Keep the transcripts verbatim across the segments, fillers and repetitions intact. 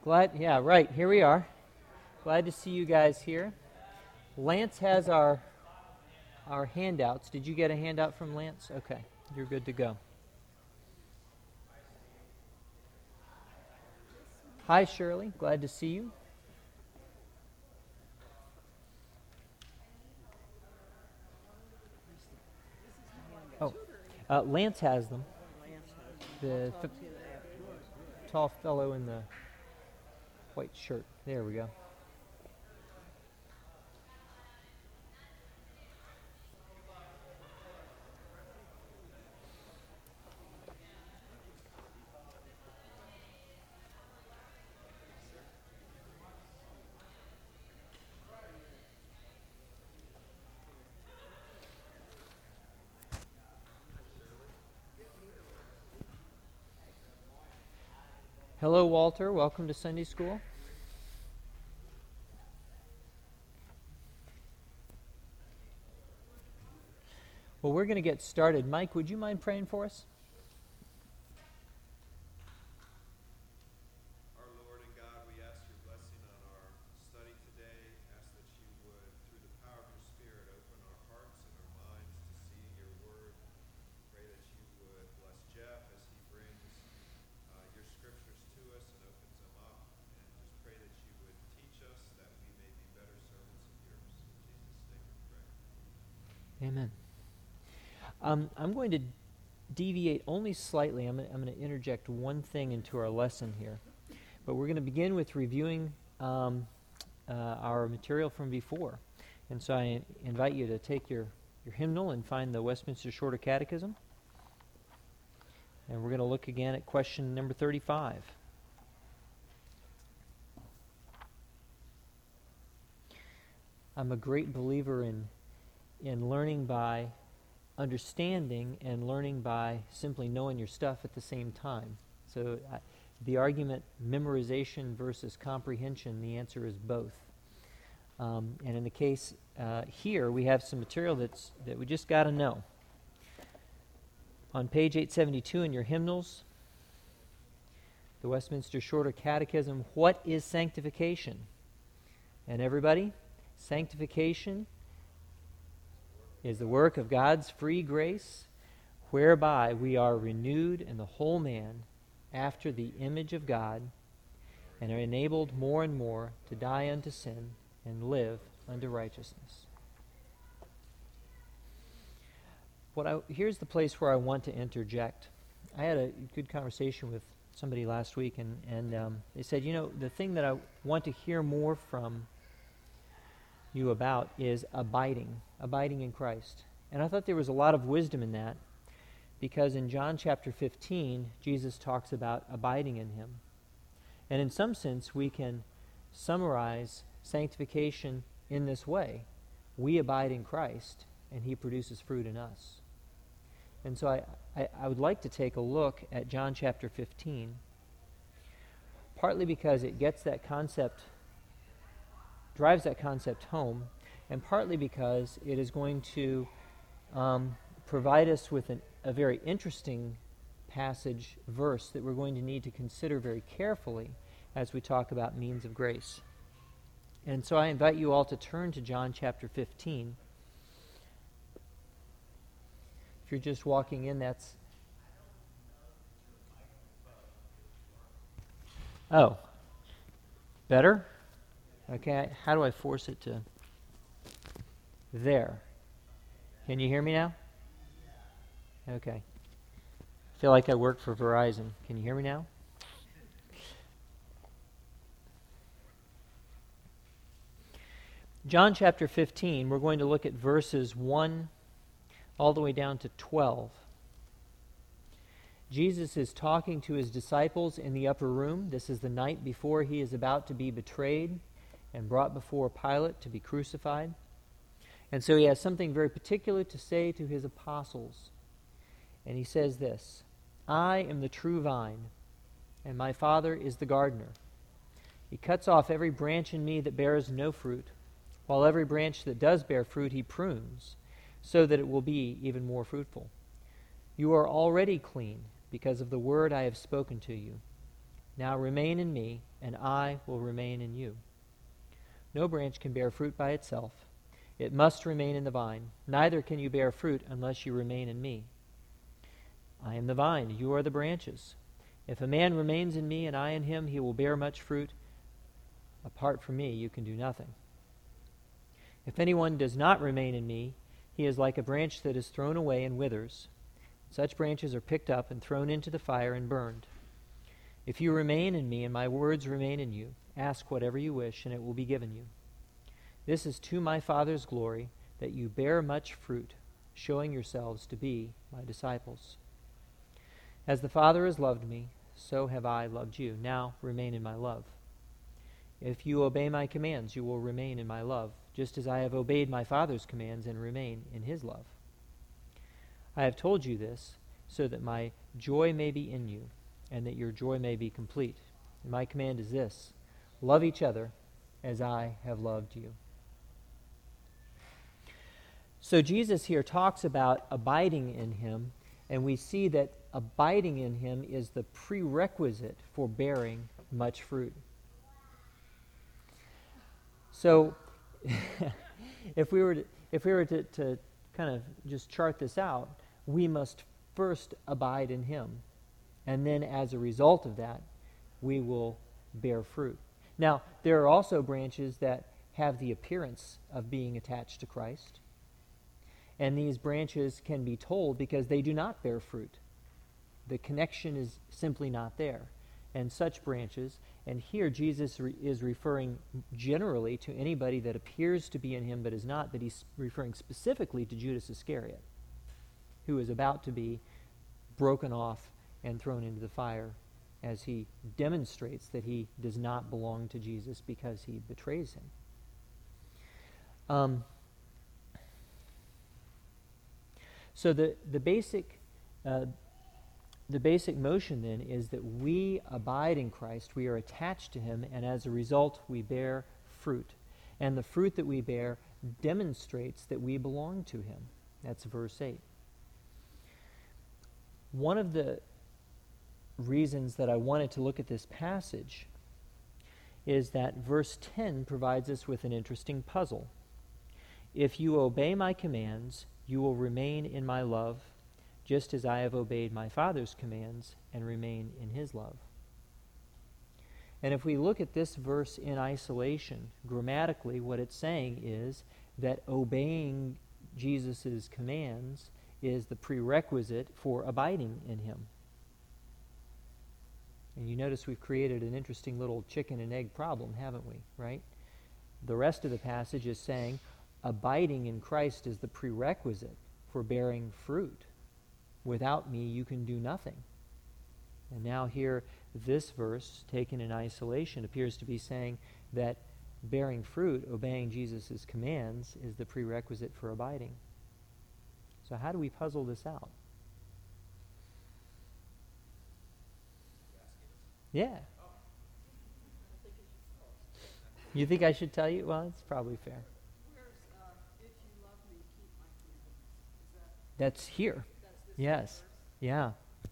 Glad, yeah, right, here we are. Glad to see you guys here. Lance has our our handouts. Did you get a handout from Lance? Okay, you're good to go. Hi, Shirley. Glad to see you. Oh, uh, Lance has them. The f- tall fellow in the white shirt. There we go. Hello, Walter. Welcome to Sunday School. Well, we're going to get started. Mike, would you mind praying for us? Our Lord and God, we ask your blessing on our study today. Ask that you would, through the power of your Spirit, open our hearts and our minds to see your word. Pray that you would bless Jeff as he brings uh, your scriptures to us and opens them up. And just pray that you would teach us that we may be better servants of yours. In Jesus' name we pray. Amen. Um, I'm going to deviate only slightly. I'm, I'm going to interject one thing into our lesson here. But we're going to begin with reviewing um, uh, our material from before. And so I invite you to take your, your hymnal and find the Westminster Shorter Catechism. And we're going to look again at question number thirty-five. I'm a great believer in in learning by understanding and learning by simply knowing your stuff at the same time. So uh, the argument memorization versus comprehension, the answer is both. Um, and in the case uh, here, we have some material that's that we just got to know. On page eight seventy-two in your hymnals, the Westminster Shorter Catechism, what is sanctification? And everybody, sanctification is the work of God's free grace, whereby we are renewed in the whole man after the image of God, and are enabled more and more to die unto sin and live unto righteousness. What I, here's the place where I want to interject. I had a good conversation with somebody last week, and, and um, they said, you know, the thing that I want to hear more from you about is abiding, abiding in Christ. And I thought there was a lot of wisdom in that, because in John chapter fifteen, Jesus talks about abiding in him. And in some sense, we can summarize sanctification in this way. We abide in Christ, and he produces fruit in us. And so I, I, I would like to take a look at John chapter fifteen, partly because it gets that concept drives that concept home, and partly because it is going to um, provide us with an, a very interesting passage, verse, that we're going to need to consider very carefully as we talk about means of grace. And so I invite you all to turn to John chapter fifteen. If you're just walking in, that's... Oh. Better? Okay, how do I force it to... There. Can you hear me now? Okay. I feel like I work for Verizon. Can you hear me now? John chapter fifteen, we're going to look at verses one all the way down to twelve. Jesus is talking to his disciples in the upper room. This is the night before he is about to be betrayed and brought before Pilate to be crucified. And so he has something very particular to say to his apostles. And he says this, I am the true vine, and my Father is the gardener. He cuts off every branch in me that bears no fruit, while every branch that does bear fruit he prunes, so that it will be even more fruitful. You are already clean because of the word I have spoken to you. Now remain in me, and I will remain in you. No branch can bear fruit by itself. It must remain in the vine. Neither can you bear fruit unless you remain in me. I am the vine, you are the branches. If a man remains in me and I in him, he will bear much fruit. Apart from me, you can do nothing. If anyone does not remain in me, he is like a branch that is thrown away and withers. Such branches are picked up and thrown into the fire and burned. If you remain in me and my words remain in you, ask whatever you wish, and it will be given you. This is to my Father's glory, that you bear much fruit, showing yourselves to be my disciples. As the Father has loved me, so have I loved you. Now remain in my love. If you obey my commands, you will remain in my love, just as I have obeyed my Father's commands and remain in his love. I have told you this, so that my joy may be in you, and that your joy may be complete. And my command is this: love each other as I have loved you. So Jesus here talks about abiding in him, and we see that abiding in him is the prerequisite for bearing much fruit. So if we were to, if we were to, to kind of just chart this out, we must first abide in him. And then as a result of that, we will bear fruit. Now, there are also branches that have the appearance of being attached to Christ. And these branches can be told because they do not bear fruit. The connection is simply not there. And such branches, and here Jesus re- is referring generally to anybody that appears to be in him but is not, but he's referring specifically to Judas Iscariot, who is about to be broken off and thrown into the fire as he demonstrates that he does not belong to Jesus because he betrays him. Um, so the, the basic uh, the basic motion then is that we abide in Christ, we are attached to him, and as a result we bear fruit. And the fruit that we bear demonstrates that we belong to him. That's verse eight. One of the reasons that I wanted to look at this passage is that verse ten provides us with an interesting puzzle. If you obey my commands, you will remain in my love, just as I have obeyed my Father's commands and remain in his love. And if we look at this verse in isolation, grammatically what it's saying is that obeying Jesus' commands is the prerequisite for abiding in him. And you notice we've created an interesting little chicken and egg problem, haven't we, right? The rest of the passage is saying abiding in Christ is the prerequisite for bearing fruit. Without me, you can do nothing. And now here, this verse, taken in isolation, appears to be saying that bearing fruit, obeying Jesus' commands, is the prerequisite for abiding. So how do we puzzle this out? Yeah. You think I should tell you? Well, it's probably fair. Where's, uh, if you love me, keep my commandments? Is that, That's here. that's this Yes. verse? Yeah.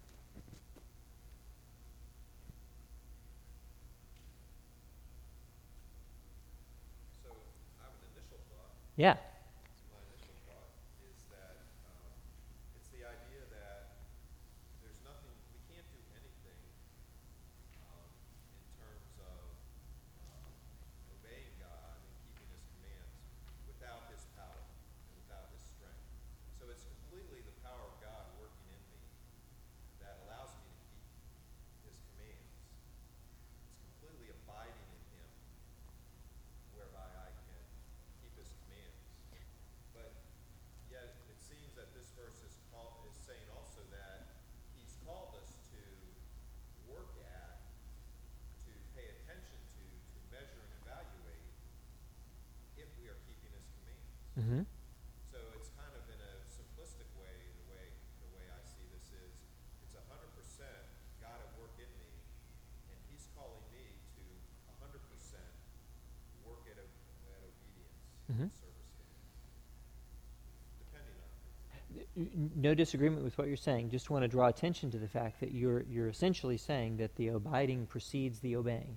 So I have an initial thought. Yeah. My initial thought is that um, it's the idea that there's nothing, we can't do anything um, in terms of um, obeying God and keeping his commands without his power and without his strength. So it's completely the power of God working in me that allows me to keep his commands. It's completely abiding in him whereby I can keep his commands. But yet it seems that this verse is, call, is saying also that he's called us to work at, to pay attention to, to measure and evaluate if we are keeping his commands. Mm-hmm. So it's kind of in a simplistic way, the way the way I see this is, it's a hundred percent God at work in me, and he's calling me to a hundred percent work at, o- at obedience Mhm. and service to him. Depending on N- No disagreement with what you're saying. Just want to draw attention to the fact that you're you're essentially saying that the abiding precedes the obeying,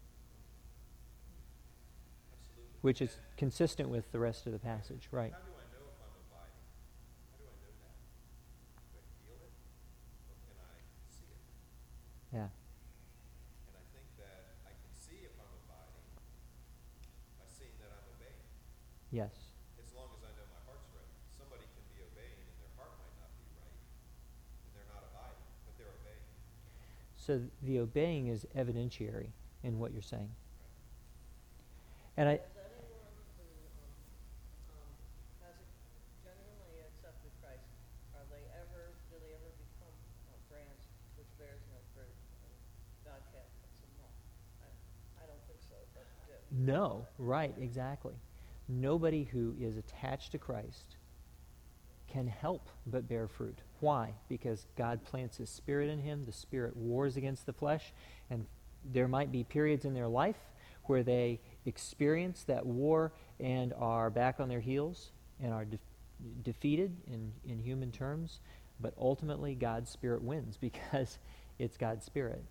Absolutely. which is consistent with the rest of the passage, right? How do I know if I'm abiding? How do I know that? Do I feel it, or can I see it? Yeah. And I think that I can see if I'm abiding by seeing that I'm obeying, Yes. as long as I know my heart's right. Somebody can be obeying and their heart might not be right, and they're not abiding, but they're obeying. So the obeying is evidentiary in what you're saying. And I, Has anyone who um, um, has genuinely accepted Christ, are they ever, do they ever become a branch which bears no fruit? And God can't fix them all. I, I don't think so, but do. no, right, exactly. Nobody who is attached to Christ can help but bear fruit. Why? Because God plants His Spirit in him. The Spirit wars against the flesh, and there might be periods in their life where they experience that war and are back on their heels and are de- defeated in, in human terms, but ultimately God's Spirit wins because it's God's Spirit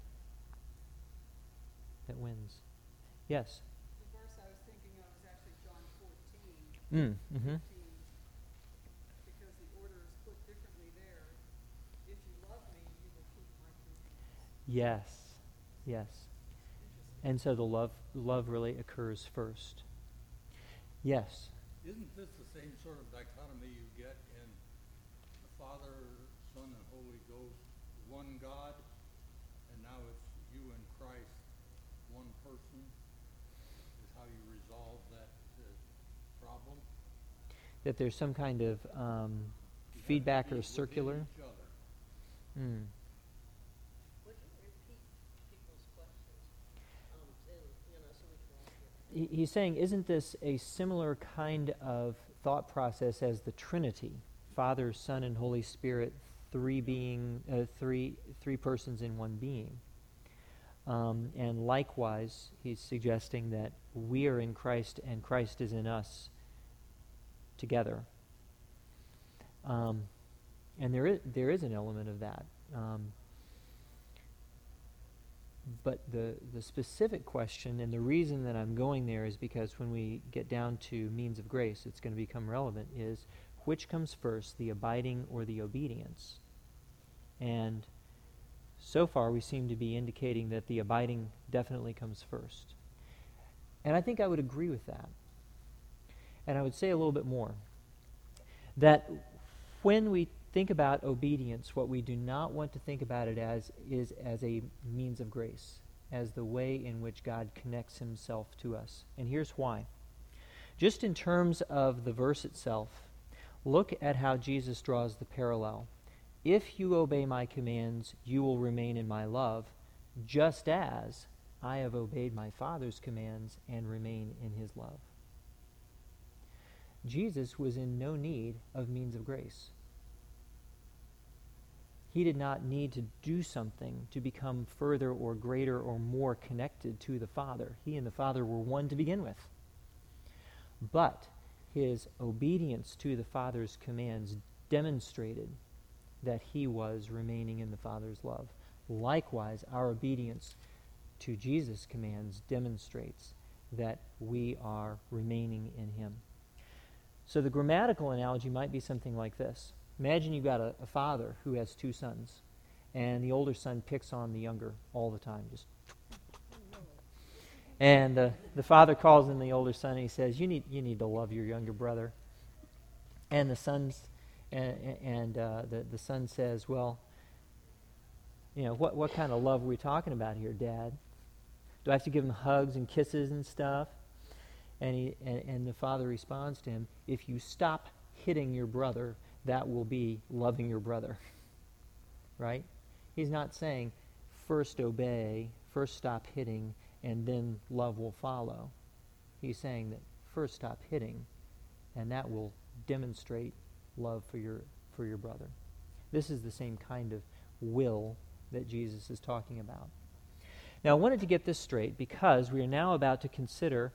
that wins. Yes? The verse I was thinking of is actually John fourteen. Mm, mm-hmm. fifteen, because the order is put differently there. If you love me, you will keep my commandments. Yes, yes. Interesting. And so the love love really occurs first. Yes. Isn't this the same sort of dichotomy you get in the Father, Son, and Holy Ghost, one God, and now it's you and Christ, one person, is how you resolve that uh, problem? That there's some kind of um, You have to feedback be or within circular. each other. Mm. Would you repeat people's questions? Um, in, you know, so we can all hear. He, he's saying, isn't this a similar kind of thought process as the Trinity? Father, Son, and Holy Spirit, three being, uh, three three persons in one being. Um, and likewise, he's suggesting that we are in Christ and Christ is in us together. Um, and there is, there is an element of that. Um, but the, the specific question, and the reason that I'm going there is because when we get down to means of grace, it's going to become relevant, is which comes first, the abiding or the obedience? And so far we seem to be indicating that the abiding definitely comes first. And I think I would agree with that. And I would say a little bit more. That when we think about obedience, what we do not want to think about it as is as a means of grace, as the way in which God connects Himself to us. And here's why. Just in terms of the verse itself, look at how Jesus draws the parallel. If you obey my commands, you will remain in my love, just as I have obeyed my Father's commands and remain in His love. Jesus was in no need of means of grace. He did not need to do something to become further or greater or more connected to the Father. He and the Father were one to begin with. But His obedience to the Father's commands demonstrated that He was remaining in the Father's love. Likewise, our obedience to Jesus' commands demonstrates that we are remaining in Him. So the grammatical analogy might be something like this. Imagine you've got a, a father who has two sons, and the older son picks on the younger all the time. Just, and uh, the father calls in the older son and he says, "You need you need to love your younger brother." And the sons and, and uh, the the son says, "Well, you know what what kind of love are we talking about here, Dad? Do I have to give him hugs and kisses and stuff?" And, he, and, and the father responds to him, "If you stop hitting your brother, that will be loving your brother." Right? He's not saying first obey, first stop hitting, and then love will follow. He's saying that first stop hitting, and that will demonstrate love for your for your brother. This is the same kind of will that Jesus is talking about. Now, I wanted to get this straight because we are now about to consider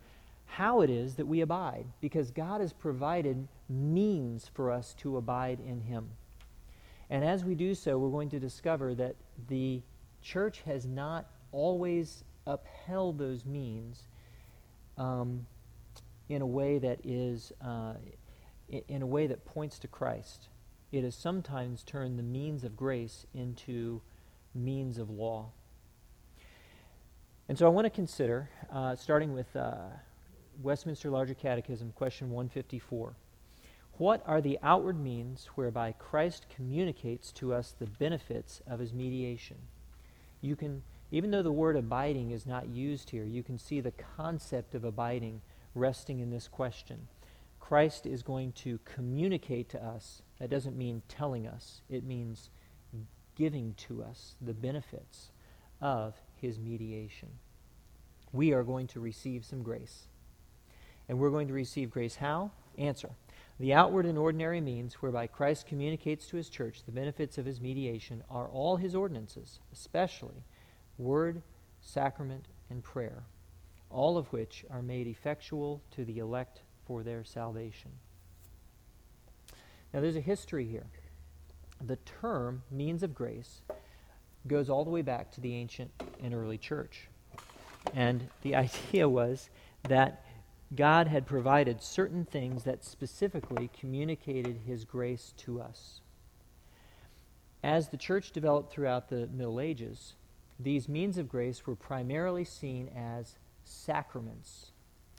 how it is that we abide, because God has provided means for us to abide in Him. And as we do so, we're going to discover that the church has not always upheld those means um, in a way that is, uh, in a way that points to Christ. It has sometimes turned the means of grace into means of law. And so I want to consider, uh, starting with uh, Westminster Larger Catechism, question one fifty-four. What are the outward means whereby Christ communicates to us the benefits of His mediation? You can, even though the word abiding is not used here, you can see the concept of abiding resting in this question. Christ is going to communicate to us. That doesn't mean telling us. It means giving to us the benefits of His mediation. We are going to receive some grace. And we're going to receive grace how? Answer. The outward and ordinary means whereby Christ communicates to His church the benefits of His mediation are all His ordinances, especially word, sacrament, and prayer, all of which are made effectual to the elect for their salvation. Now there's a history here. The term means of grace goes all the way back to the ancient and early church. And the idea was that God had provided certain things that specifically communicated His grace to us. As the church developed throughout the Middle Ages, these means of grace were primarily seen as sacraments.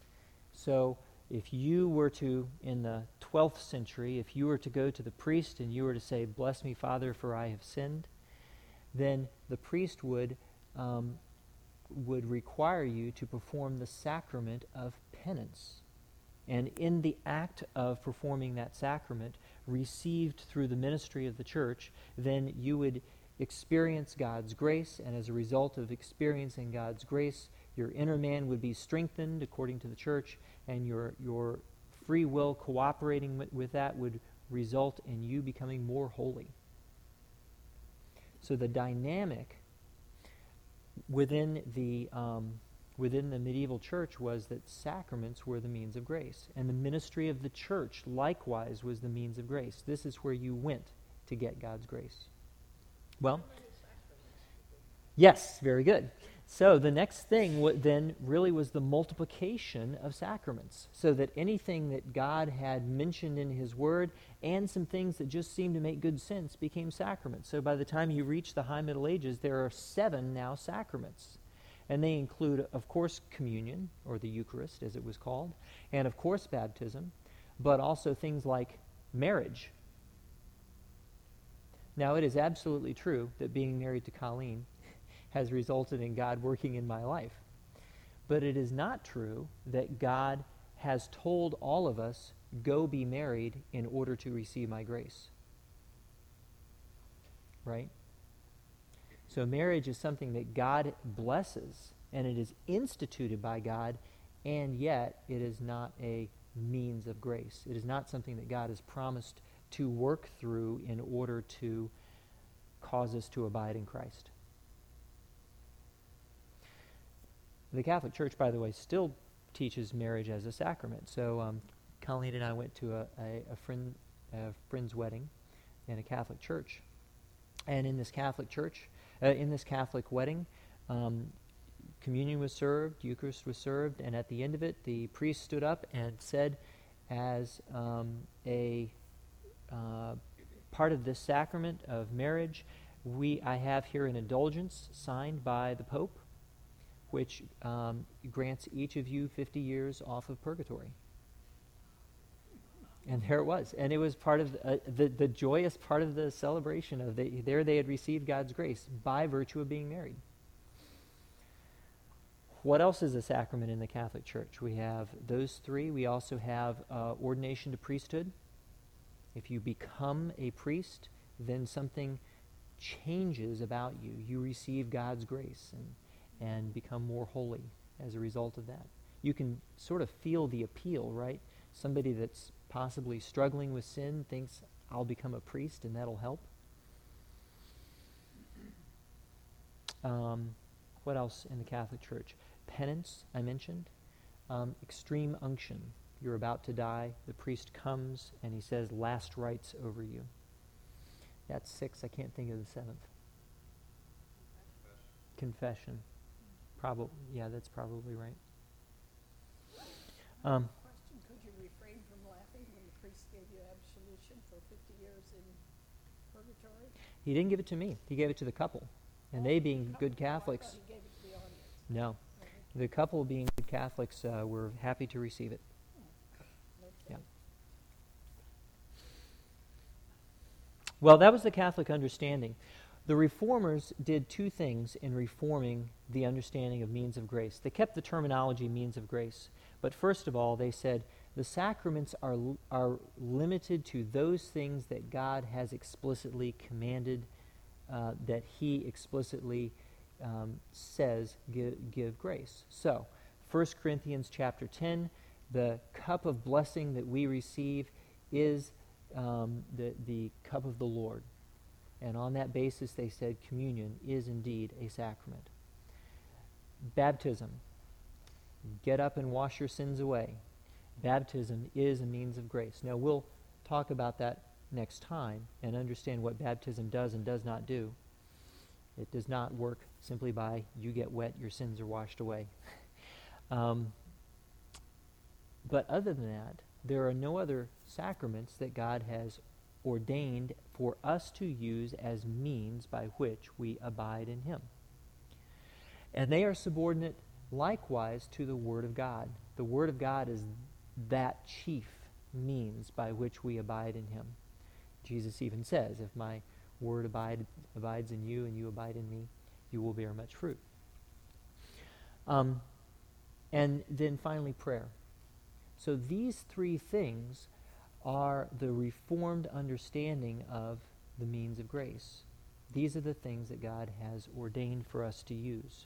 So if you were to, in the twelfth century, if you were to go to the priest and you were to say, "Bless me, Father, for I have sinned," then the priest would um, would require you to perform the sacrament of penance. And in the act of performing that sacrament, received through the ministry of the church, then you would experience God's grace, and as a result of experiencing God's grace, your inner man would be strengthened according to the church, and your your free will cooperating with, with that would result in you becoming more holy. So the dynamic within the um, within the medieval church was that sacraments were the means of grace, and the ministry of the church likewise was the means of grace. This is where you went to get God's grace. Well, yes, very good. So the next thing w- then really was the multiplication of sacraments, so that anything that God had mentioned in His Word and some things that just seemed to make good sense became sacraments. So by the time you reach the High Middle Ages, there are seven now sacraments. And they include, of course, communion, or the Eucharist as it was called, and of course baptism, but also things like marriage. Now it is absolutely true that being married to Colleen has resulted in God working in my life. But it is not true that God has told all of us, "Go be married in order to receive my grace." Right? So marriage is something that God blesses, and it is instituted by God, and yet it is not a means of grace. It is not something that God has promised to work through in order to cause us to abide in Christ. The Catholic Church, by the way, still teaches marriage as a sacrament. So um, Colleen and I went to a, a, a friend a friend's wedding in a Catholic church. And in this Catholic church, uh, in this Catholic wedding, um, communion was served, Eucharist was served, and at the end of it, the priest stood up and said, as um, a uh, part of this sacrament of marriage, we I have here an indulgence signed by the Pope, which um, grants each of you fifty years off of purgatory. And there it was. And it was part of the, uh, the, the joyous part of the celebration of the, there they had received God's grace by virtue of being married. What else is a sacrament in the Catholic Church? We have those three. We also have uh, ordination to priesthood. If you become a priest, then something changes about you. You receive God's grace and, and become more holy as a result of that. You can sort of feel the appeal, right? Somebody that's possibly struggling with sin thinks, I'll become a priest and that'll help. Um, what else in the Catholic Church? Penance, I mentioned. Um, extreme unction. You're about to die. The priest comes and he says last rites over you. That's six. I can't think of the seventh. Confession. Probably. Yeah, that's probably right. Um, Question, could you refrain from laughing when the priest gave you absolution for fifty years in purgatory? he didn't give it to me. He gave it to the couple. And they, being good Oh, I Catholics, thought he gave it to the audience. no. The couple, being good Catholics, uh, were happy to receive it. Okay. Yeah. Well, that was the Catholic understanding. The Reformers did two things in reforming the understanding of means of grace. They kept the terminology means of grace. But first of all, they said the sacraments are, l- are limited to those things that God has explicitly commanded, uh, that he explicitly um, says give, give grace. So, First Corinthians chapter ten, the cup of blessing that we receive is um, the, the cup of the Lord. And on that basis, they said communion is indeed a sacrament. Baptism. Get up and wash your sins away. Baptism is a means of grace. Now, we'll talk about that next time and understand what baptism does and does not do. It does not work simply by you get wet, your sins are washed away. um, but other than that, there are no other sacraments that God has ordained for us to use as means by which we abide in him. And they are subordinate likewise to the Word of God. The Word of God is that chief means by which we abide in him. Jesus even says, if my word abide, abides in you and you abide in me, you will bear much fruit. Um, and then finally, prayer. So these three things are the Reformed understanding of the means of grace. These are the things that God has ordained for us to use.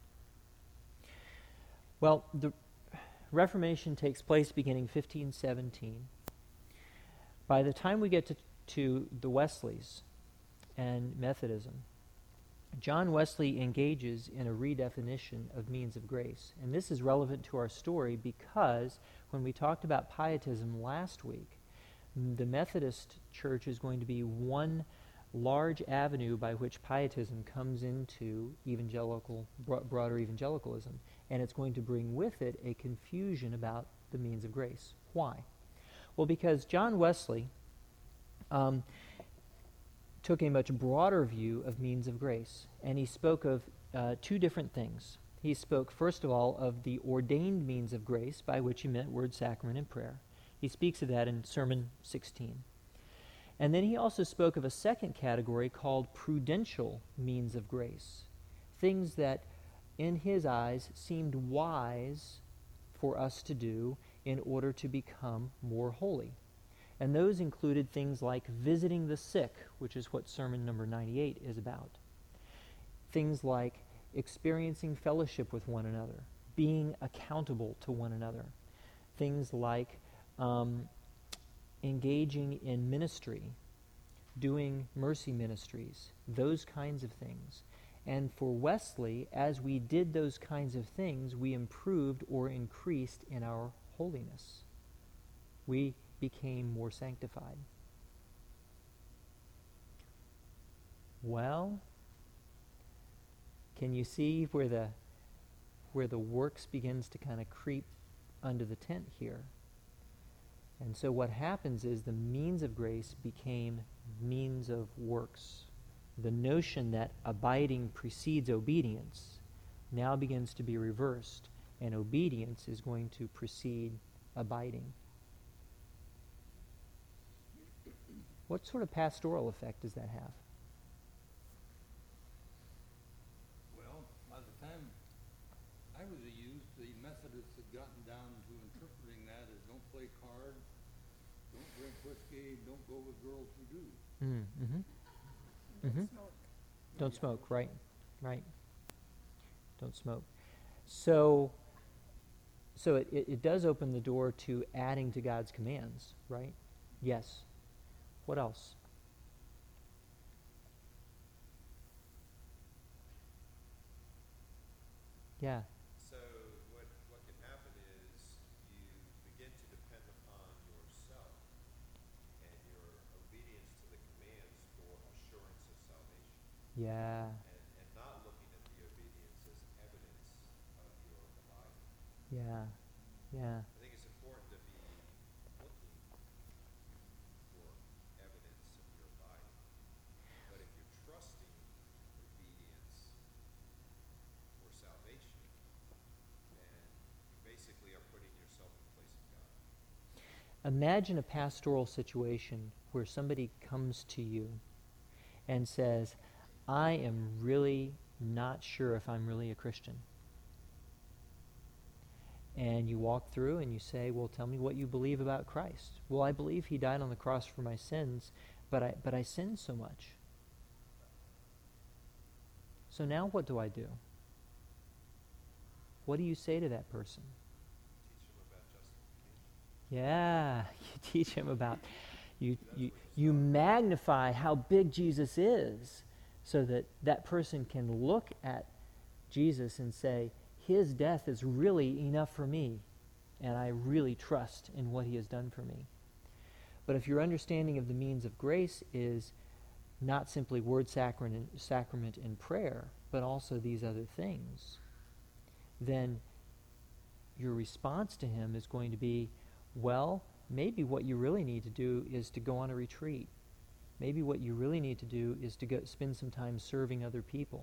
Well, the Reformation takes place beginning fifteen seventeen. By the time we get to, to the Wesleys and Methodism, John Wesley engages in a redefinition of means of grace. And this is relevant to our story because when we talked about pietism last week, the Methodist Church is going to be one large avenue by which pietism comes into evangelical, bro- broader evangelicalism. And it's going to bring with it a confusion about the means of grace. Why? Well, because John Wesley um, took a much broader view of means of grace, and he spoke of uh, two different things. He spoke, first of all, of the ordained means of grace, by which he meant word, sacrament, and prayer. He speaks of that in Sermon sixteen. And then he also spoke of a second category called prudential means of grace, things that in his eyes seemed wise for us to do in order to become more holy. And those included things like visiting the sick, which is what sermon number ninety-eight is about. Things like experiencing fellowship with one another, being accountable to one another. Things like um, engaging in ministry, doing mercy ministries, those kinds of things. And for Wesley, as we did those kinds of things, we improved or increased in our holiness. We became more sanctified. Well, can you see where the where the works begins to kind of creep under the tent here? And so what happens is the means of grace became means of works. The notion that abiding precedes obedience now begins to be reversed, and obedience is going to precede abiding. What sort of pastoral effect does that have? Well, by the time I was a youth, the Methodists had gotten down to interpreting that as don't play cards, don't drink whiskey, don't go with girls who do. Mm, mm-hmm. Don't Mm-hmm. smoke. Don't smoke, right, right. Don't smoke. So, so it, it, it does open the door to adding to God's commands, right? Yes. What else? Yeah. So what what can happen is Yeah. and, and not looking at the obedience as evidence of your abiding. Yeah. Yeah. I think it's important to be looking for evidence of your abiding. But if you're trusting obedience for salvation, then you basically are putting yourself in place of God. Imagine a pastoral situation where somebody comes to you and says, I am really not sure if I'm really a Christian. And you walk through and you say, well, tell me what you believe about Christ. Well, I believe he died on the cross for my sins, but I, but I sin so much. So now what do I do? What do you say to that person? Teach them about justification. Yeah, you teach him about, you, you, you magnify how big Jesus is so that that person can look at Jesus and say, his death is really enough for me, and I really trust in what he has done for me. But if your understanding of the means of grace is not simply word sacrament, sacrament and prayer, but also these other things, then your response to him is going to be, well, maybe what you really need to do is to go on a retreat. Maybe what you really need to do is to go spend some time serving other people.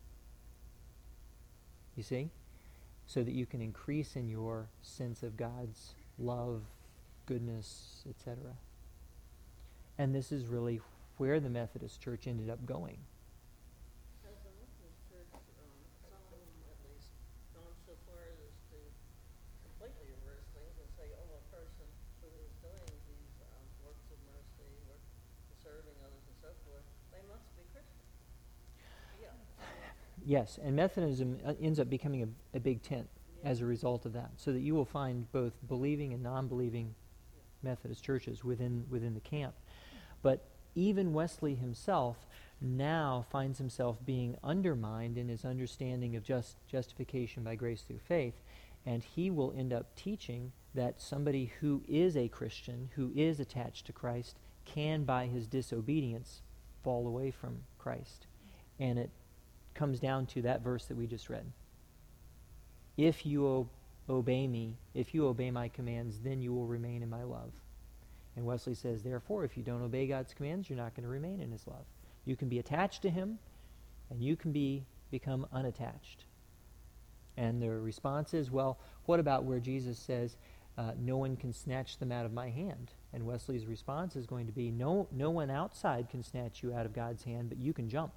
You see? So that you can increase in your sense of God's love, goodness, et cetera. And this is really where the Methodist Church ended up going. Has the Methodist Church, um, some of them at least, gone so far as to completely reverse things and say, oh, a person who is doing these um, works of mercy, work, serving others and so forth, they must be Christian? Yeah. Yes, and Methodism uh, ends up becoming a, a big tent as a result of that, so that you will find both believing and non-believing Methodist churches within within the camp. But even Wesley himself now finds himself being undermined in his understanding of just justification by grace through faith, and he will end up teaching that somebody who is a Christian, who is attached to Christ, can by his disobedience fall away from Christ. And it comes down to that verse that we just read. If you o- obey me, if you obey my commands, then you will remain in my love. And Wesley says, therefore, if you don't obey God's commands, you're not going to remain in his love. You can be attached to him, and you can be become unattached. And the response is, well, what about where Jesus says, uh, no one can snatch them out of my hand? And Wesley's response is going to be, no, no one outside can snatch you out of God's hand, but you can jump.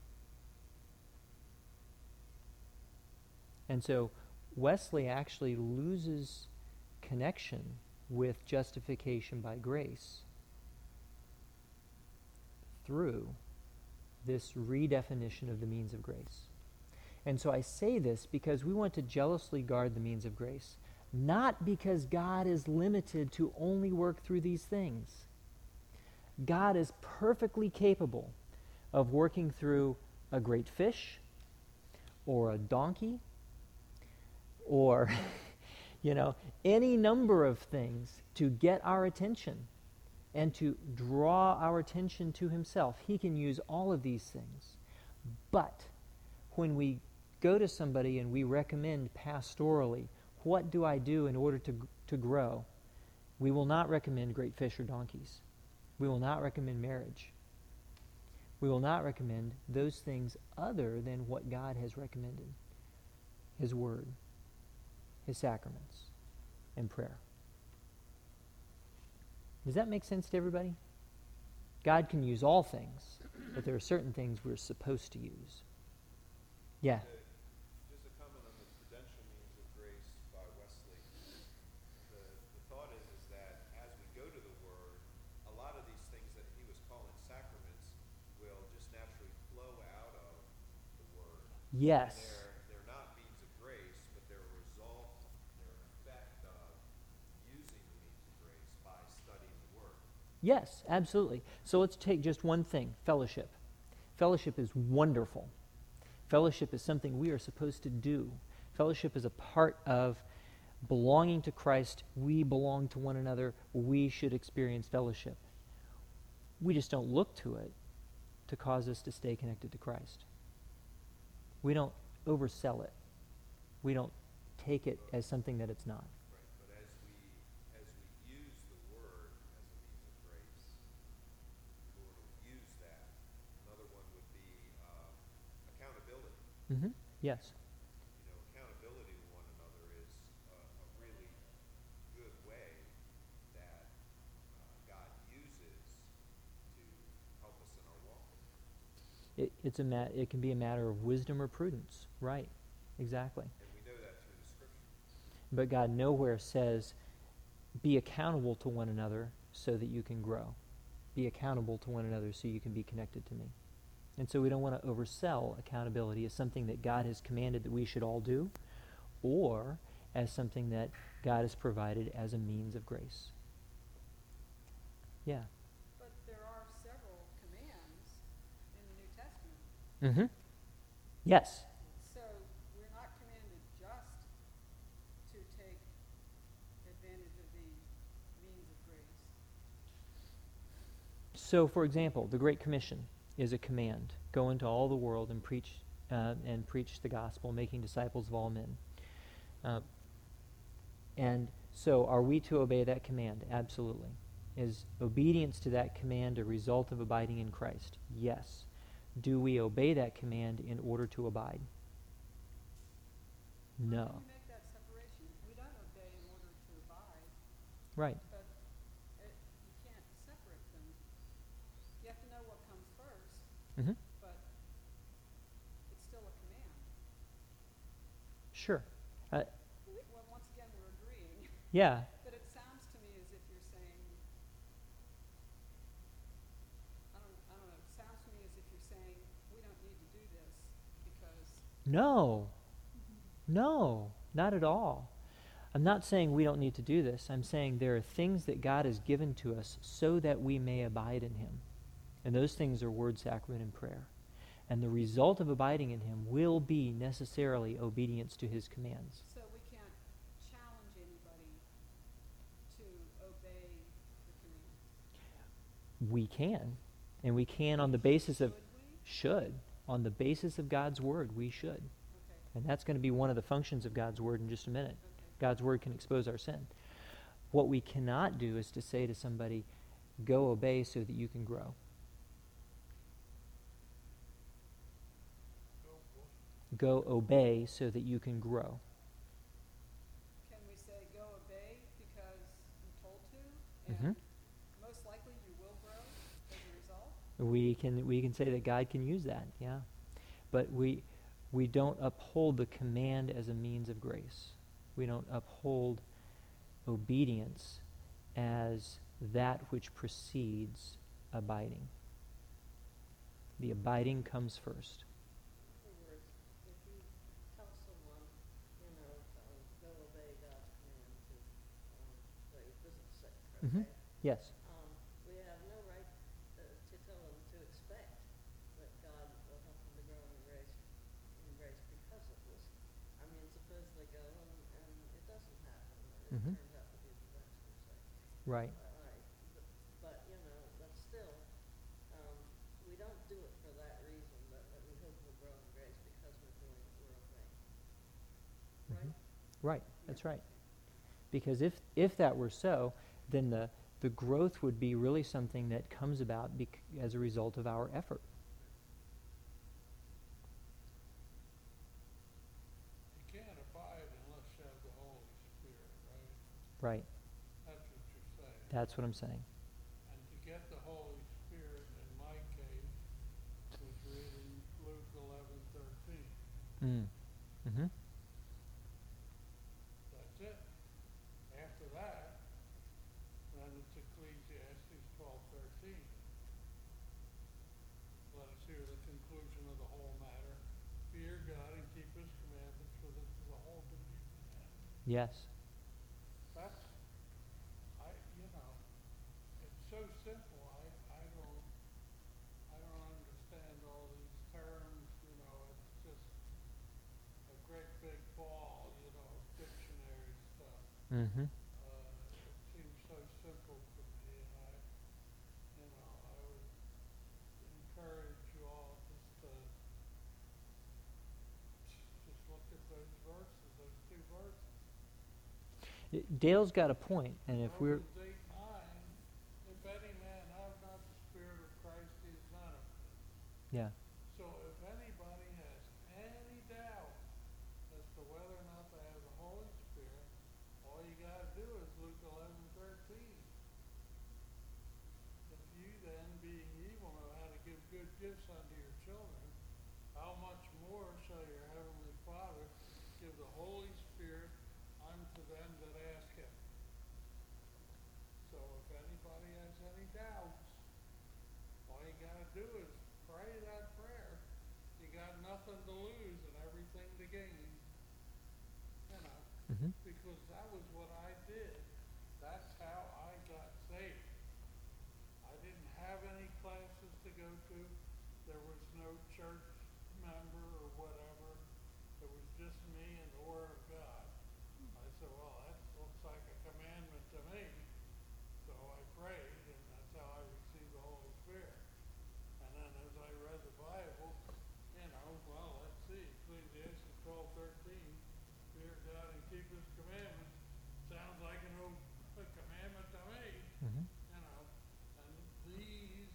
And so Wesley actually loses connection with justification by grace through this redefinition of the means of grace. And so I say this because we want to jealously guard the means of grace, not because God is limited to only work through these things. God is perfectly capable of working through a great fish or a donkey or, you know, any number of things to get our attention and to draw our attention to himself. He can use all of these things. But when we go to somebody and we recommend pastorally, what do I do in order to, to grow? We will not recommend great fish or donkeys. We will not recommend marriage. We will not recommend those things other than what God has recommended. His word, his sacraments, and prayer. Does that make sense to everybody? God can use all things, but there are certain things we're supposed to use. Yeah. Just a comment on the prudential means of grace by Wesley. The, the thought is, is that as we go to the Word, a lot of these things that he was calling sacraments will just naturally flow out of the Word. Yes. They're, they're not means of grace, but they're a result, they're an effect of using the means of grace by studying the Word. Yes, absolutely. So let's take just one thing, fellowship. Fellowship is wonderful. Fellowship is something we are supposed to do. Fellowship is a part of belonging to Christ. We belong to one another. We should experience fellowship. We just don't look to it to cause us to stay connected to Christ. We don't oversell it. We don't take it as something that it's not. Right, but as we as we use the word as a means of grace, the Lord will use that. Another one would be uh, accountability. Mm-hmm. Yes. You know, accountability to one another is a, a really good way that uh, God uses to help us in our walk. It, it's a ma- it can be a matter of wisdom or prudence. Right. Exactly. And we know that through the scripture. But God nowhere says, be accountable to one another so that you can grow. Be accountable to one another so you can be connected to me. And so we don't want to oversell accountability as something that God has commanded that we should all do, or as something that God has provided as a means of grace. Yeah. But there are several commands in the New Testament. Mm-hmm. Yes. So we're not commanded just to take advantage of the means of grace. So, for example, the Great Commission is a command. Go into all the world and preach uh, and preach the gospel, making disciples of all men. Uh, and so are we to obey that command? Absolutely. Is obedience to that command a result of abiding in Christ? Yes. Do we obey that command in order to abide? How No. can you make that separation? We don't obey in order to abide, Right. but it, you can't separate them. You have to know what comes first, Mm-hmm. but it's still a command. Sure. Uh, Well, once again, we're agreeing, yeah. but it sounds to me as if you're saying, I don't, I don't know, it sounds to me as if you're saying, we don't need to do this because, No. No, not at all. I'm not saying we don't need to do this. I'm saying there are things that God has given to us so that we may abide in Him. And those things are word, sacrament, and prayer. And the result of abiding in Him will be necessarily obedience to His commands. so we can't challenge anybody to obey the command. We can. And we can on the basis of, Should we? should. On the basis of God's Word, we should. Okay, And that's going to be one of the functions of God's Word in just a minute. okay. God's Word can expose our sin. What we cannot do is to say to somebody, go obey so that you can grow. Go obey so that you can grow. Can we say go obey because you're told to, and Mhm. most likely you will grow as a result? We can we can say that God can use that, yeah. But we we don't uphold the command as a means of grace. We don't uphold obedience as that which precedes abiding. The abiding comes first. In other words, if you tell someone, you know, um, go obey God's command to, um, say, visit sick, okay? Mhm. Yes. Um, we have no right uh, to tell them to expect that God will help them to grow in grace, in grace because of this. I mean, suppose they go and, and it doesn't happen, and it Mhm. turns out to be disaster, say. Right. All right, but, but, you know, that's still, um, we don't do it for that reason, but that we hope we'll grow in grace because we're doing it, we're obeying. Right? Right. That's right. Because if if that were so, then the the growth would be really something that comes about bec- as a result of our effort. You can't abide unless you have the Holy Spirit, right? Right. That's what you're saying. That's what I'm saying. And to get the Holy Spirit, in my case, was reading Luke eleven thirteen. Mm. Mm-hmm. That's it. After that, then it's Ecclesiastes twelve thirteen. Let us hear the conclusion of the whole matter. Fear God and keep His commandments, for this is the whole duty of man. Yes. That's, I, you know, it's so simple. I, I don't, I don't understand all these terms. You know, it's just a great big ball. You know, dictionary stuff. Mm-hmm. Uh, it seems so simple to me, and I, you know, I would encourage Dale's got a point, and if we're Romans eight nine, if any man have not the Spirit of Christ, he is none of him. yeah, So if anybody has any doubt as to whether or not they have the Holy Spirit, all you gotta do is Luke eleven thirteen. If you then, being evil, know how to give good gifts unto your children, how much more shall your heavenly Father give the Holy Spirit unto them that ask him? So if anybody has any doubts, all you gotta do is pray that prayer. You got nothing to lose and everything to gain. You know, hmm because that was what I did. That's how I got saved. I didn't have any classes to go to. There was no church member or whatever. It was just me and the Word of God. I said, well, that looks like a commandment to me. So I prayed, and that's how I received the Holy Spirit. And then as I read the Bible, you know, well, let's see, Ecclesiastes twelve thirteen, fear God and keep His commandments. Sounds like an old a commandment to me, hmm you know. And these,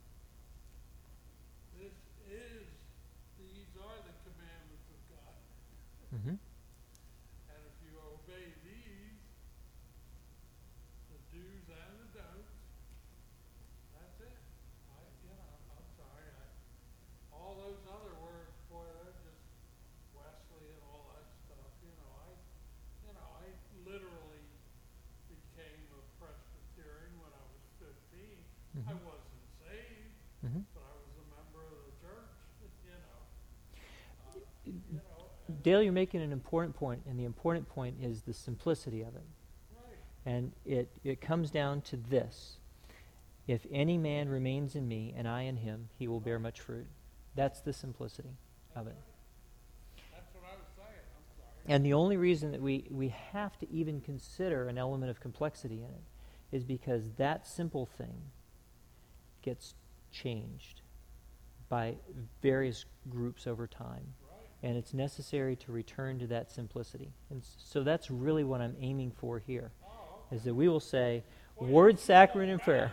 this is, these are the commandments of God. hmm And if you obey these, the do's and the don'ts, that's it. I, you know, I'm sorry, I, all those other words, boy, they're just Wesley and all that stuff, you know, I, you know, I literally became a Presbyterian when I was fifteen. I Mhm. wasn't saved, hmm but I was a member of the church, you know. Uh, you know, and, Dale, you're making an important point, and the important point is the simplicity of it. right, And it, it comes down to this. If any man remains in me and I in him, he will bear much fruit. That's the simplicity of it. that's what I was saying, I'm sorry. And the only reason that we, we have to even consider an element of complexity in it is because that simple thing gets changed by various groups over time. Right. And it's necessary to return to that simplicity. And s- so that's really what I'm aiming for here, Oh, is that we will say, word, sacrament, and prayer.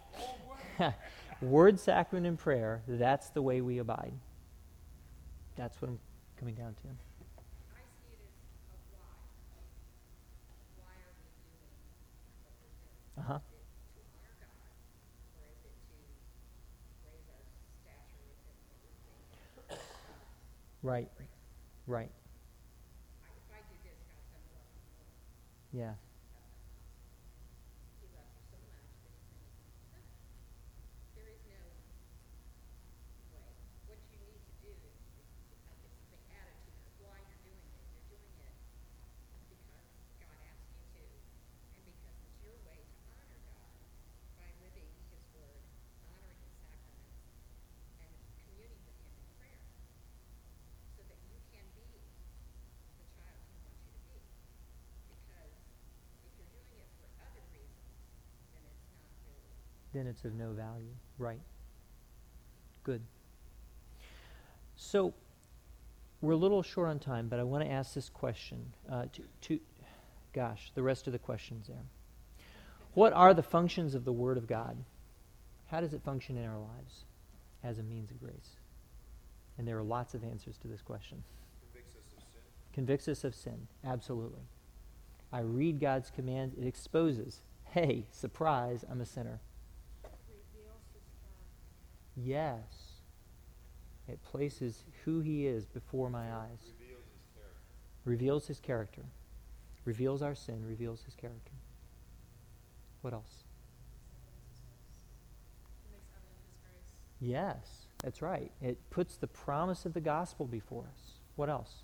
Word, sacrament, and prayer, that's the way we abide. That's what I'm coming down to. I see it as a why. Why are we doing what we're doing? Uh-huh. Is it to honor God, or is it to raise our stature within what we think? Right, right, I, if I do this, God's gonna love me more. yeah. He loves you so much that he's gonna, no. There is no way. What you need to do is, is to, uh, it's the attitude of why you're doing it. You're doing it because God asked you to, and because it's your way to honor God by living His Word, honoring His sacraments, and communing with Him in prayer, so that you can be the child He wants you to be. Because if you're doing it for other reasons, then it's not really. Then it's of no value. Right. Good. So, we're a little short on time, but I want to ask this question. Uh, to, to, gosh, the rest of the questions there. What are the functions of the Word of God? How does it function in our lives as a means of grace? And there are lots of answers to this question. Convicts us of sin. Convicts us of sin. Absolutely. I read God's command. It exposes, hey, surprise, I'm a sinner. Reveals his character. Yes. It places who He is before my eyes. Reveals his character. Reveals His character. Reveals our sin. Reveals His character. What else? It makes evident His grace. Yes, that's right. It puts the promise of the gospel before us. What else?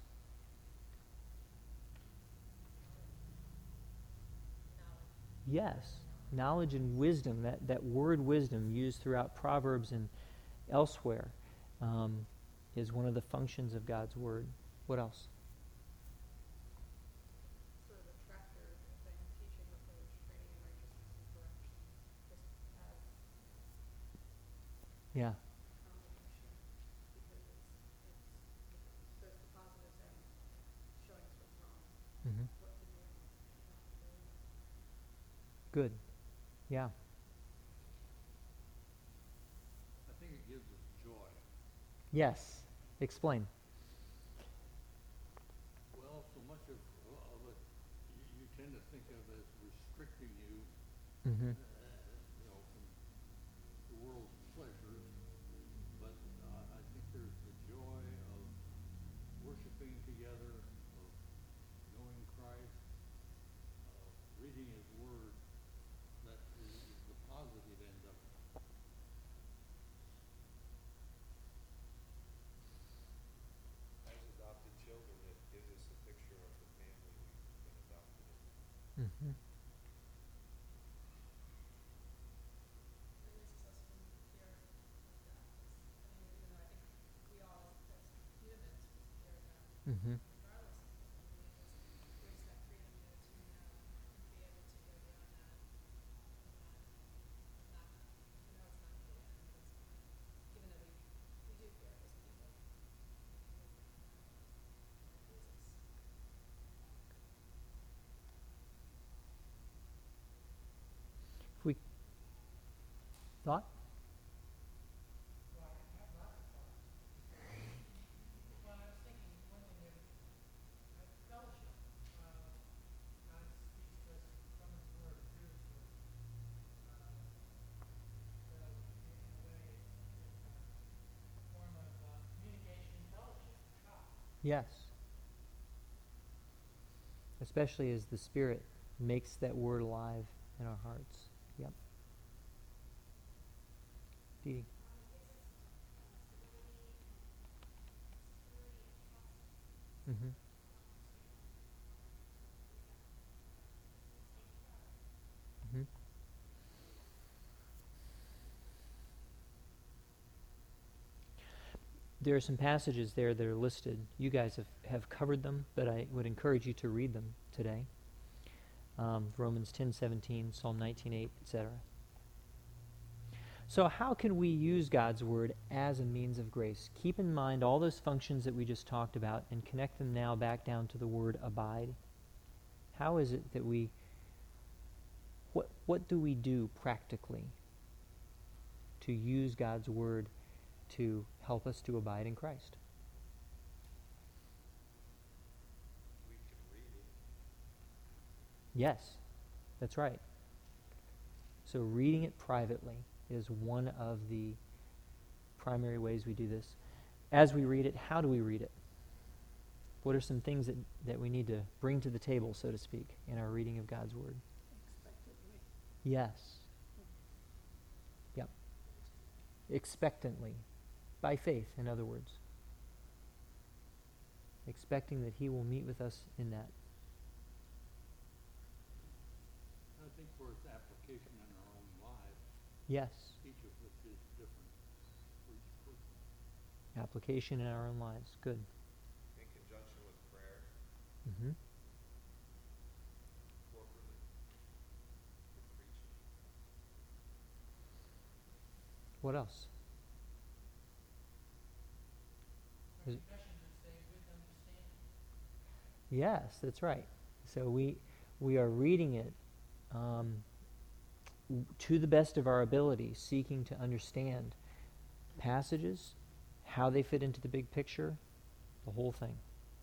Yes, knowledge and wisdom, that, that word wisdom used throughout Proverbs and elsewhere, um, is one of the functions of God's word. What else? Sort of a tractor thing, teaching, reproach, training in righteousness and correction, just as Yeah, combination, because it's, it's both the positives and showing us what's wrong, hmm what to do and not to do. Good. Yeah. I think it gives us joy. Yes. Explain. Well, so much of, of it you, you tend to think of as restricting you, Mm-hmm. uh, you know, from the world's pleasures. But uh, I think there's the joy of worshiping together, of knowing Christ, of reading His Word. That is, is the positive end of it. As adopted children, it gives us a picture of the family we've been adopted into. Mm-hmm. releases us from fear of death. I mean, even though I think we all, as humans, fear death, Mm-hmm. regardless of what we believe, it's, there's that freedom there to know and be able to go beyond that and not, not, know it's not the end, and it's not, even though we, we do fear it as people. Jesus. If we thought? Well, I have lots of thoughts. Well, I was thinking one thing that uh, fellowship. Uh, God speaks to us from His Word, through His Word. Uh, so in, in a way, it's, it's a form of uh, communication and fellowship with God. Yes. Especially as the Spirit makes that word alive in our hearts. Yep. Dee Dee. Mm-hmm. Mm-hmm. There are some passages there that are listed. You guys have, have covered them, but I would encourage you to read them today. Um, Romans ten seventeen, Psalm nineteen eight, et cetera. So how can we use God's Word as a means of grace? Keep in mind all those functions that we just talked about and connect them now back down to the word abide. How is it that we, what, what do we do practically to use God's Word to help us to abide in Christ? We can read it. Yes, that's right. So reading it privately is one of the primary ways we do this. As we read it, how do we read it? What are some things that, that we need to bring to the table, so to speak, in our reading of God's Word? Expectantly. Yes. Yep. Expectantly. By faith, in other words. Expecting that He will meet with us in that. I think for its application in our own lives, Yes. each of which is different for each person. Application in our own lives. Good. In conjunction with prayer, Mm-hmm. corporately, with preaching. What else? Is- Confession would say with understanding. Yes, that's right. So we we are reading it um, w- to the best of our ability, seeking to understand passages, how they fit into the big picture, the whole thing.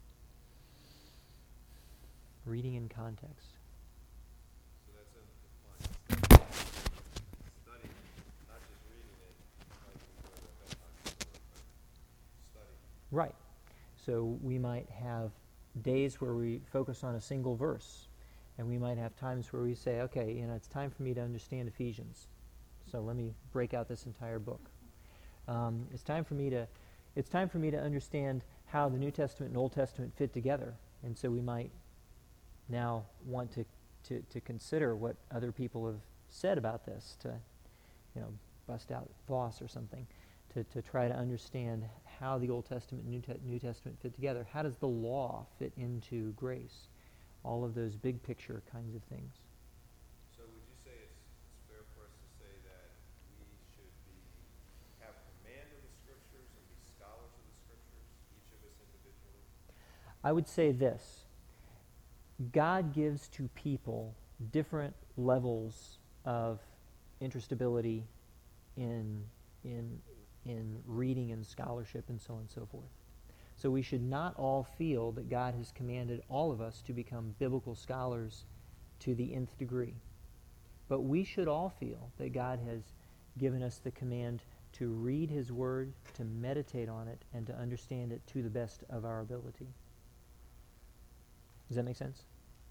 Reading in context. So that's in compliance. Study, not just reading it like we would a bedtime story, but study. Right. So we might have days where we focus on a single verse, and we might have times where we say, okay, you know, it's time for me to understand Ephesians. So let me break out this entire book. Um, it's time for me to, it's time for me to understand how the New Testament and Old Testament fit together. And so we might now want to, to, to consider what other people have said about this, to, you know, bust out Voss or something, to, to try to understand how the Old Testament and New, Te- New Testament fit together. How does the law fit into grace? All of those big picture kinds of things. So would you say it's, it's fair for us to say that we should be, have command of the Scriptures and be scholars of the Scriptures, each of us individually? I would say this. God gives to people different levels of interestability in in in reading and scholarship and so on and so forth. So we should not all feel that God has commanded all of us to become biblical scholars to the nth degree. But we should all feel that God has given us the command to read His Word, to meditate on it, and to understand it to the best of our ability. Does that make sense?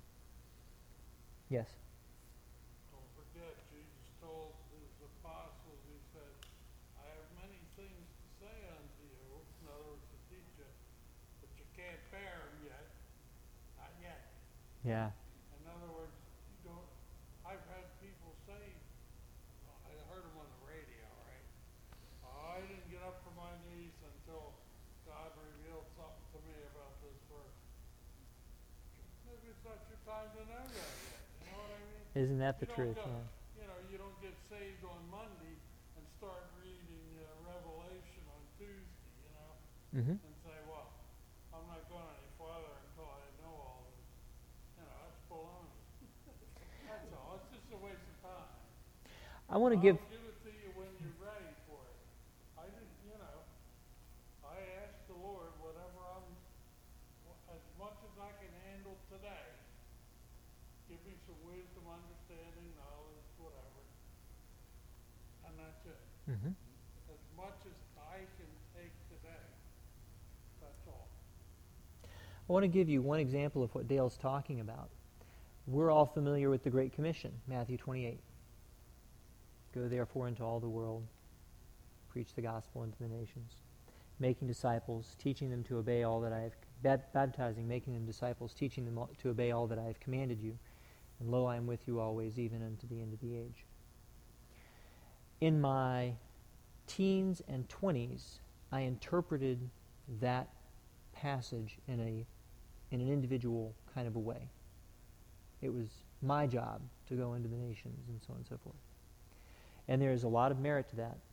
Yes. Don't forget, Jesus told his apostles, he said, I have many things to say unto you, in other words, to teach you, but you can't bear them yet. Not yet. Yeah. In other words, you don't, I've had people say, I heard them on the radio, right? I didn't get up from my knees until God revealed something to me about this verse. Maybe it's not your time to know that yet. You know what I mean? Isn't that the You truth? don't go, Yeah. you know, you don't get saved on Monday and start reading uh, Revelation on Tuesday, you know, Mm-hmm. and say, well, I'm not going any farther until I know all this. You know, that's baloney. That's all. It's just a waste of time. I want to I'll give... give it to you when you're ready for it. I didn't, you know, I asked the Lord whatever I'm, as much as I can handle today, give me some wisdom, understanding, knowledge, whatever. And that's it. Mm-hmm. As much as I can take today. That's all. I want to give you one example of what Dale's talking about. We're all familiar with the Great Commission, Matthew twenty-eight. Go therefore into all the world, preach the gospel unto the nations, making disciples, teaching them to obey all that I have, bap- baptizing, making them disciples, teaching them all, to obey all that I have commanded you. And lo, I am with you always, even unto the end of the age. In my teens and twenties, I interpreted that passage in a in an individual kind of a way. It was my job to go into the nations and so on and so forth. And there is a lot of merit to that.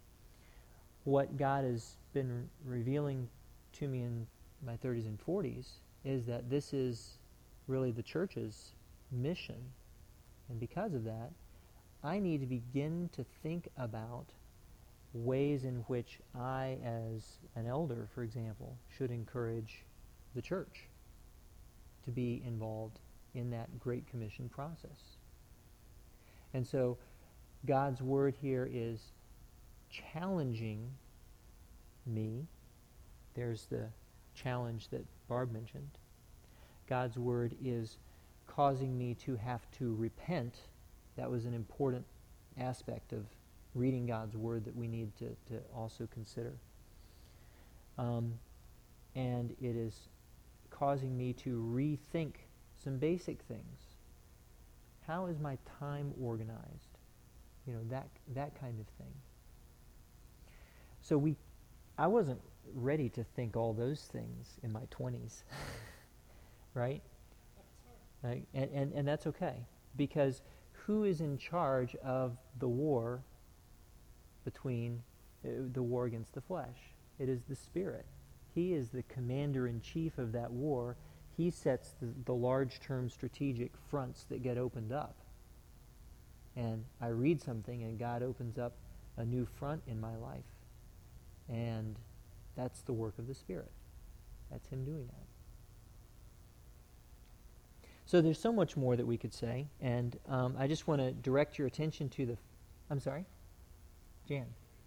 What God has been revealing to me in my thirties and forties is that this is really the church's mission. And because of that, I need to begin to think about ways in which I, as an elder, for example, should encourage the church to be involved in that Great Commission process. And so God's Word here is challenging me. There's the challenge that Barb mentioned. God's Word is causing me to have to repent. That was an important aspect of reading God's Word that we need to, to also consider. Um, and it is causing me to rethink some basic things. How is my time organized? You know, that that kind of thing. So we, I wasn't ready to think all those things in my twenties, right? Right? And, and and that's okay, because who is in charge of the war between uh, the war against the flesh? It is the Spirit. He is the commander-in-chief of that war. He sets the, the large-term strategic fronts that get opened up. And I read something and God opens up a new front in my life. And that's the work of the Spirit. That's Him doing that. So there's so much more that we could say. And um, I just want to direct your attention to the... F- I'm sorry? Jan.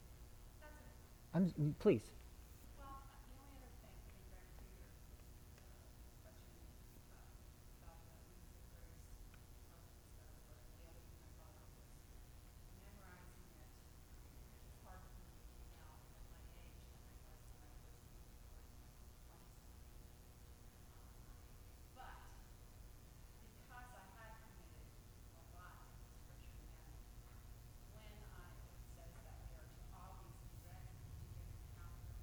I'm, please. Well, uh, the only other thing, getting back to your uh, question uh, about the music grace substance of the word, the other thing I thought of was memorizing it. It's hard for me to do now at my age than it was when I was in my twenties. But because I had committed a lot to the scripture memory, when I, it says that we are to always be ready to give an account for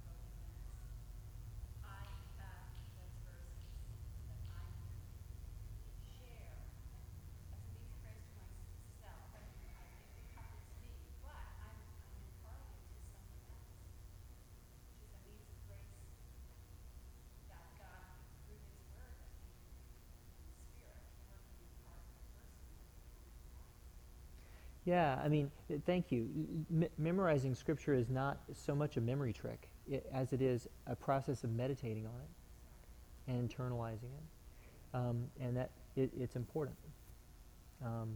Yeah, I mean, uh, thank you. M- memorizing Scripture is not so much a memory trick i as it is a process of meditating on it and internalizing it, um, and that it, it's important. Um,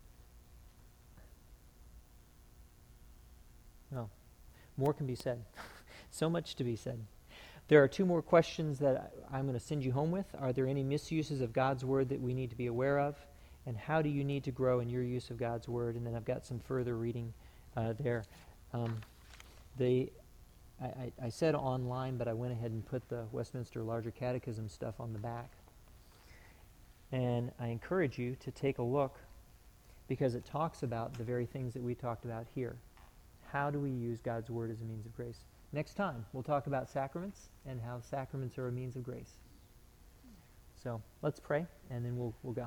no, more can be said. So much to be said. There are two more questions that I, I'm going to send you home with. Are there any misuses of God's Word that we need to be aware of? And how do you need to grow in your use of God's Word? And then I've got some further reading uh, there. Um, the I, I, I said online, but I went ahead and put the Westminster Larger Catechism stuff on the back. And I encourage you to take a look because it talks about the very things that we talked about here. How do we use God's Word as a means of grace? Next time, we'll talk about sacraments and how sacraments are a means of grace. So let's pray, and then we'll, we'll go.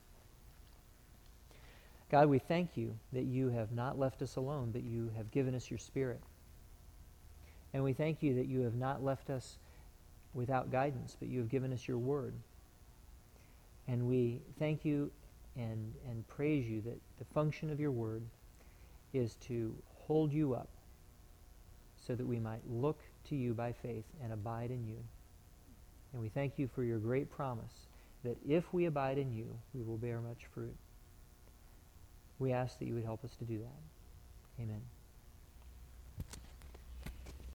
God, we thank you that you have not left us alone, but you have given us your Spirit. And we thank you that you have not left us without guidance, but you have given us your Word. And we thank you and, and praise you that the function of your Word is to hold you up so that we might look to you by faith and abide in you. And we thank you for your great promise that if we abide in you, we will bear much fruit. We ask that you would help us to do that. Amen.